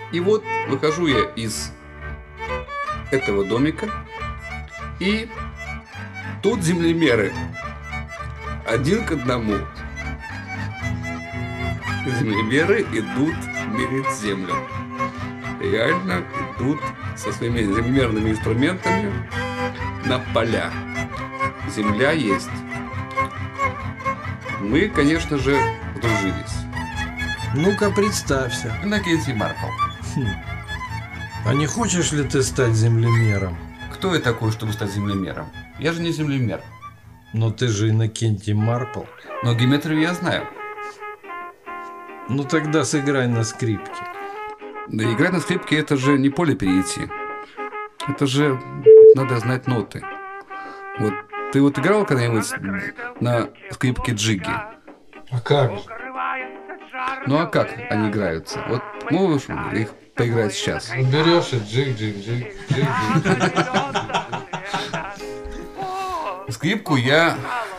И вот выхожу я из этого домика, и тут землемеры один к одному. Землемеры идут мерить землю. Реально идут со своими землемерными инструментами на поля. Земля есть. Мы, конечно же, подружились. Ну-ка, представься. Иннокентий Маркл. А не хочешь ли ты стать землемером? Кто я такой, чтобы стать землемером? Я же не землемер. Но ты же Иннокентий Маркл. Но геометрию я знаю. Ну тогда сыграй на скрипке. Да играть на скрипке — это же не поле перейти. Это же надо знать ноты. Вот ты вот играл когда-нибудь на скрипке джиги? А как же? Ну а как они играются? Вот можешь их поиграть сейчас? Берешь и джиг-джиг-джиг. Скрипку я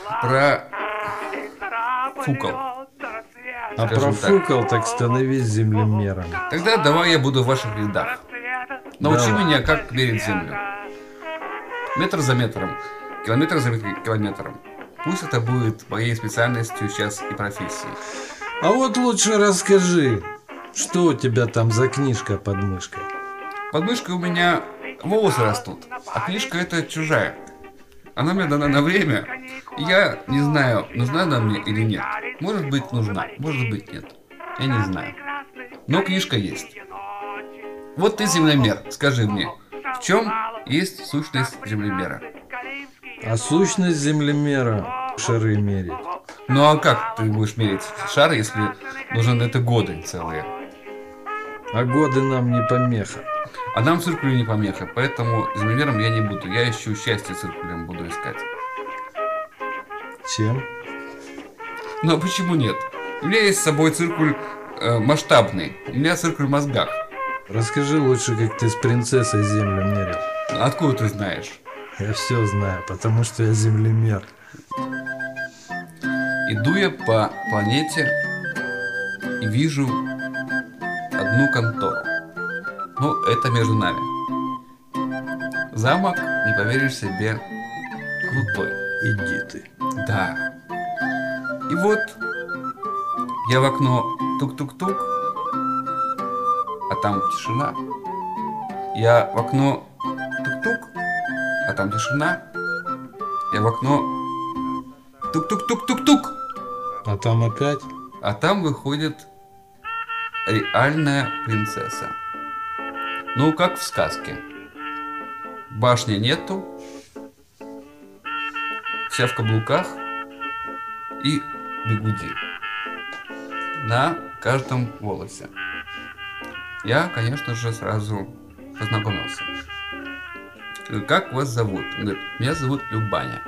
профукал. А профукал, так становись землемером. Тогда давай я буду в ваших рядах. Научи меня, как мерить землю. Метр за метром, километр за километром. Пусть это будет моей специальностью сейчас и профессией. А вот лучше расскажи, что у тебя там за книжка под мышкой? Под мышкой у меня волосы растут, а книжка эта чужая. Она мне дана на время, и я не знаю, нужна она мне или нет. Может быть, нужна, может быть, нет. Я не знаю. Но книжка есть. Вот ты землемер, скажи мне, в чем есть сущность землемера? А сущность землемера — шары мерить. Ну а как ты будешь мерить шар, если нужны на это годы целые? А годы нам не помеха. А нам циркулю не помеха, поэтому землемером я не буду. Я ищу счастье циркулем, буду искать. Чем? Ну а почему нет? У меня есть с собой циркуль масштабный. У меня циркуль в мозгах. Расскажи лучше, как ты с принцессой землю мерил. Откуда ты знаешь? Я все знаю, потому что я землемер. Иду я по планете и вижу одну контору. Ну, это между нами. Замок, не поверишь себе, крутой. Иди ты. Да. И вот я в окно тук-тук-тук, а там тишина. Я в окно тук-тук, а там тишина. Я в окно тук-тук-тук-тук-тук, А там опять? а там выходит реальная принцесса. Ну, как в сказке. Башни нету, вся в каблуках и бигуди на каждом волосе. Я, конечно же, сразу познакомился. Говорю, как вас зовут? Он говорит, меня зовут Любаня.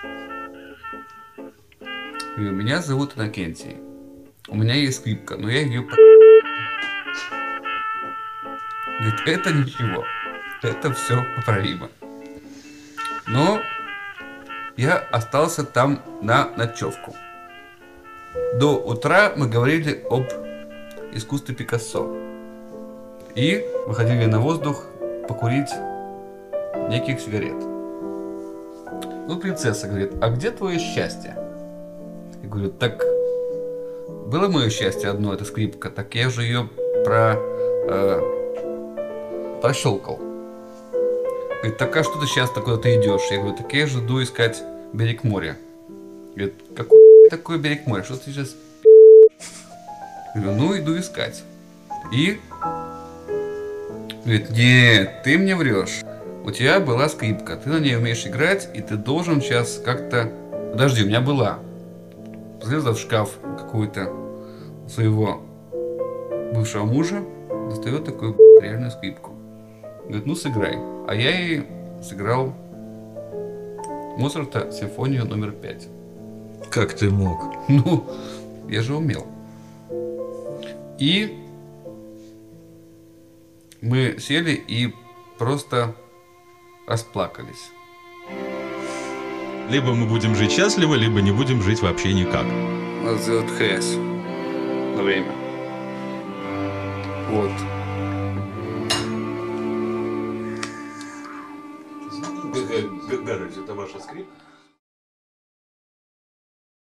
Говорю, меня зовут Иннокентий. У меня есть скрипка, но я ее... Говорит, это ничего. Это все поправимо. Но я остался там на ночевку. До утра мы говорили об искусстве Пикассо. И выходили на воздух покурить неких сигарет. Ну, принцесса говорит, а где твое счастье? Я говорю, так было мое счастье одно, это скрипка, так я же ее прощелкал. Говорит, так а что ты сейчас куда-то идешь? Я говорю, так я же иду искать берег моря. Говорит, какой такой берег моря? Что ты сейчас... Я говорю, ну иду искать. И... Говорит, нет, ты мне врешь. У тебя была скрипка, ты на ней умеешь играть, и ты должен сейчас как-то... Подожди, у меня была. Залезла в шкаф какую-то своего бывшего мужа, достает такую реальную скрипку. Говорит, ну сыграй. А я ей сыграл Моцарта симфонию номер 5. Как ты мог? Ну, я же умел. И мы сели и просто расплакались. Либо мы будем жить счастливо, либо не будем жить вообще никак. Надо сделать ХС на время. Вот. Гарольд, это ваша скрипка?